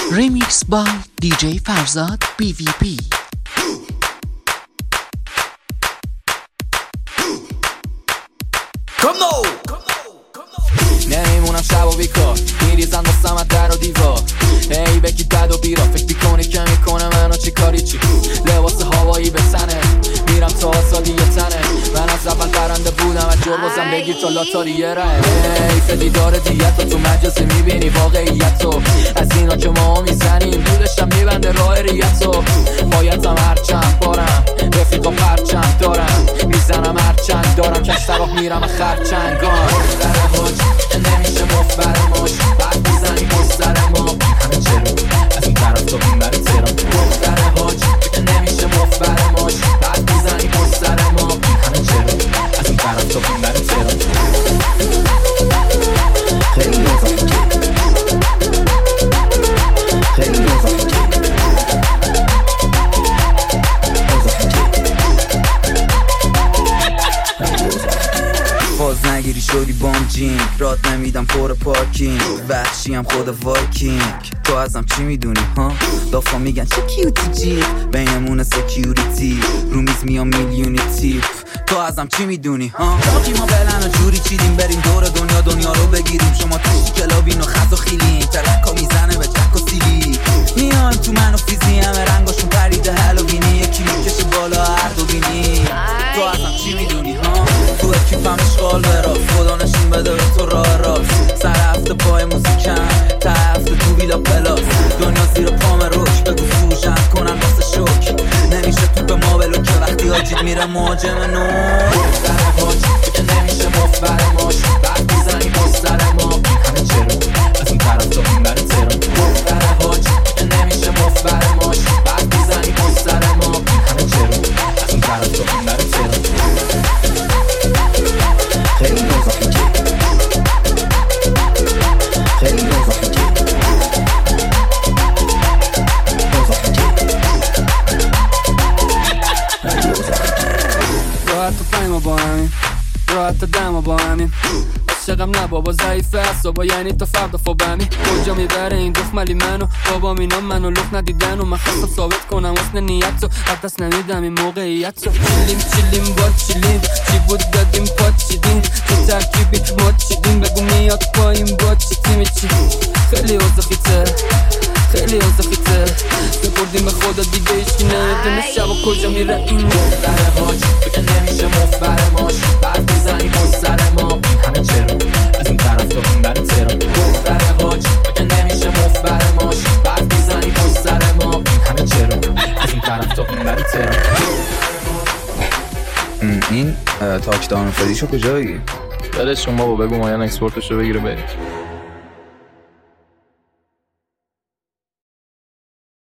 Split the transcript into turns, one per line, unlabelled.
Remix by DJ Farzad BVP.
نمیمونم شب و بیکار میریزن دستم از در و دیوار ای بکی بد و بیرا فکر بیکنی که میکنه منو چی کاری چی لباس هوایی به تنه میرم تا آسادی یه تنه من از اول برنده بودم از جربازم بگیر تا لاتاری یه ره ای فدیدار دیت تو مجازی میبینی واقعیت تو از اینا که ما میزنیم دولشم میبنده راه ریتو بایدم هرچند بارم رفیقا پرچند دارم میزنم هرچند دارم کش طرف میرم خرچنگان نمیشه مفبر ماش بعد میزنی پستر ما همه چرا از این طرف تو این برای تهران دختر حاج نمیشه مفبر ماش بعد میزنی پستر ما همه چرا از این طرف تو این برای تهران خیلی نوزم خیلی نوزم باز نگیری شدی بام جینگ رات نمیدم پر پارکینگ وحشی هم خود وایکینگ تو ازم چی میدونی ها دافا میگن چه کیوتی جیغ بینمون سکیوریتی رو میز میام میلیونی تیپ تو ازم چی میدونی ها باقی ما بلن و جوری چیدیم بریم دور دنیا رو بگیریم شما توشی کلابین و خز و خیلیم ترکا میزنه به جک و سیلی میان تو من و فیزی همه رنگاشون پریده هلوینی یکی میکشه بالا هر دو بینی تو ازم چی میدونی ها تو اکیپم اشغال برا خدا نشون بده به تو راه راست سر هفته پای موزیکم تا هفته تو بیلا پلاس دنیا زیر پام روش بگو فروشم کنن واسه شک نمیشه تو به ما بلو که وقتی آجید میره مهاجم نو دختر حاج که نمیشه مفبر ماش بعد میزنی پستر ما همه چرا از این طرف تو این برای تهران دختر حاج که نمیشه مفبر ماش بعد میزنی پستر ما همه چرا از این طرف تو این برای تهران خیلی نوزم خیلی نوزم راحت تو پایما با همین راحت تا دما با همین عاشقم نه بابا ضعیفه اصابا یعنی تا فردا فوبمی کجا میبره این دخملی منو بابا مینا منو لخ ندیدن و من خواستم ثابت کنم حسن نیت رو از دست نمیدم این موقعیت رو چیلیم با چیلیم چی بود دادیم پاچیدیم چه ترکیبی ما چیدیم بگو میاد پایین با چی تیمی چی خیلی اوزخیته خیلی اوزخیته بپردیم به خدا دیگه ایشکی نمیدونه شب و کجا میره این دختر حاج که نمیشه مفبر ماش بعد میزنی پستر ما همه چرا از این طرف تو این برای تهران دختر حاج که نمیشه مفبر ماش بعد میزنی پستر ما همه چرا از این طرف تو این برای تهران
این تاکدان فریشو کجا بگی؟
بدشون بابا بگو مایان اکسپورتشو بگیره برید